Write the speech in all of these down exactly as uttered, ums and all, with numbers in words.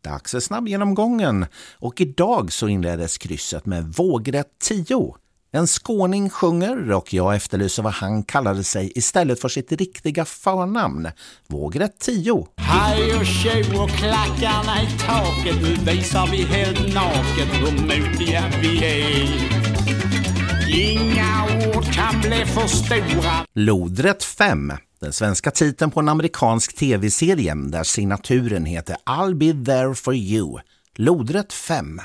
Dags för snabbgenomgången och idag så inleddes krysset med vågrätt tio. En skåning sjunger och jag efterlyser vad han kallade sig istället för sitt riktiga förnamn. Vågrätt tio. Hej och tjo och klackarna i taket, nu visar vi helt naket hur modiga vi är. Inga ord kan bli för stora. Lodrätt fem. Den svenska titeln på en amerikansk tv-serie där signaturen heter I'll be there for you. Lodrätt fem.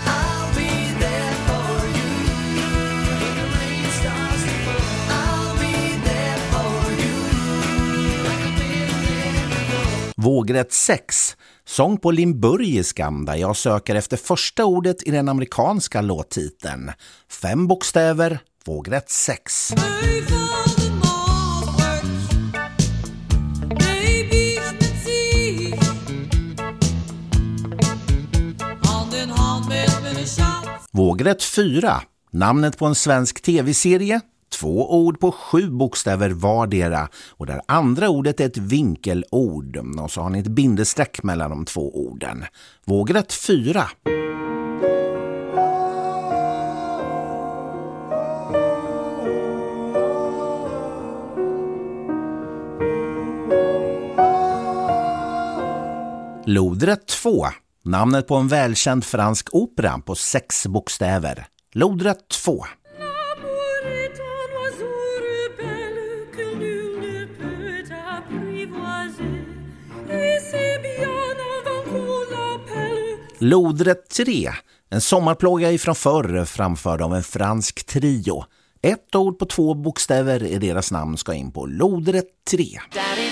Vågrätt sex. Sång på limburgiska där jag söker efter första ordet i den amerikanska låttiteln. Fem bokstäver, vågrätt sex. Vågrätt fyra. Namnet på en svensk tv-serie. Två ord på sju bokstäver vardera och där andra ordet är ett vinkelord och så har ni ett bindestreck mellan de två orden. Vågrätt fyra. Lodrätt två. Namnet på en välkänd fransk opera på sex bokstäver. Lodrätt två. Lodrätt tre. En sommarplåga ifrån förr framförd av en fransk trio. Ett ord på två bokstäver i deras namn ska in på lodrätt tre.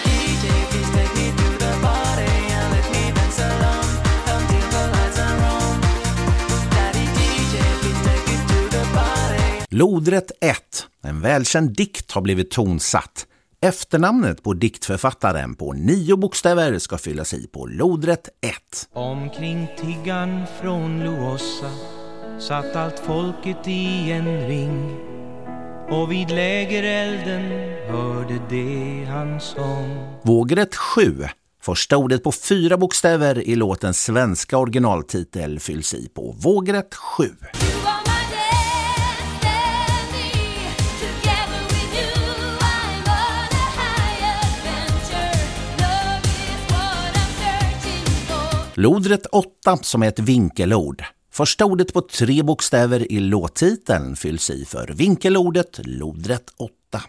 Lodrätt ett. En välkänd dikt har blivit tonsatt. Efternamnet på diktförfattaren på nio bokstäver ska fyllas i på lodrätt ett. Omkring tiggan från Luossa satt allt folket i en ring, och vid lägerelden hörde det han sång. Vågrätt sju. Första ordet på fyra bokstäver i låtens svenska originaltitel fylls i på vågrätt sju. Lodrätt åtta som är ett vinkelord. Första ordet på tre bokstäver i låttiteln fylls i för vinkelordet lodrätt åtta.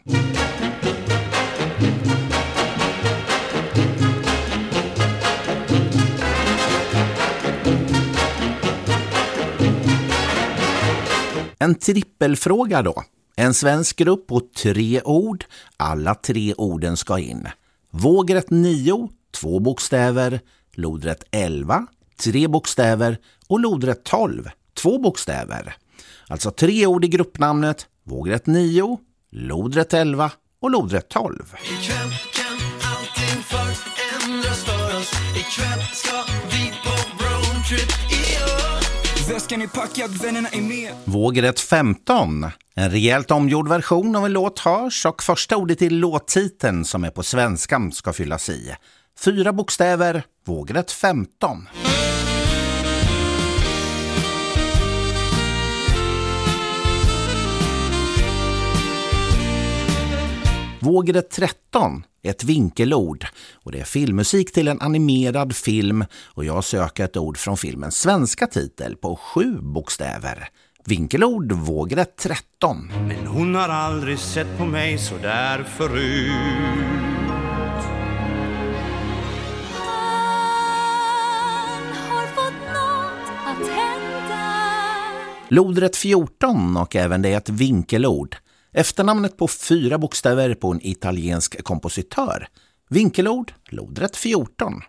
En trippelfråga då. En svensk grupp på tre ord. Alla tre orden ska in. Vågrätt nio, två bokstäver. Lodrätt elva, tre bokstäver och lodrätt tolv, två bokstäver. Alltså tre ord i gruppnamnet, vågrätt nio, lodrätt elva och lodrätt tolv. Ikväll kan allting förändras för oss. Ikväll ska vi på roadtrip i år. Väskan är packad, vännerna är med. Vågrätt femton. En rejält omgjord version av en låt hörs och första ordet i låttiteln som är på svenska ska fyllas i. Fyra bokstäver, vågrätt femton. Vågrätt tretton, ett vinkelord. Och det är filmmusik till en animerad film. Och jag söker ett ord från filmens svenska titel på sju bokstäver. Vinkelord, vågrätt tretton. Men hon har aldrig sett på mig så där förut. Lodrätt fjorton och även det är ett vinkelord. Efternamnet på fyra bokstäver på en italiensk kompositör. Vinkelord, lodrätt fjorton.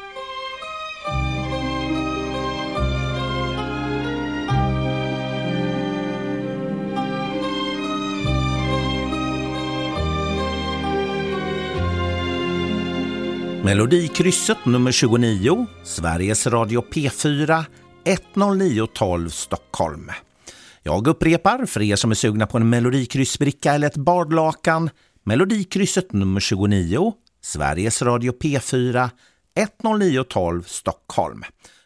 Melodikrysset nummer tjugonio, Sveriges Radio P fyra, ett noll nio tolv Stockholm. Jag upprepar för er som är sugna på en melodikryssbricka eller ett bardlakan. Melodikrysset nummer tjugonio, Sveriges Radio P fyra, ett noll nio tolv Stockholm.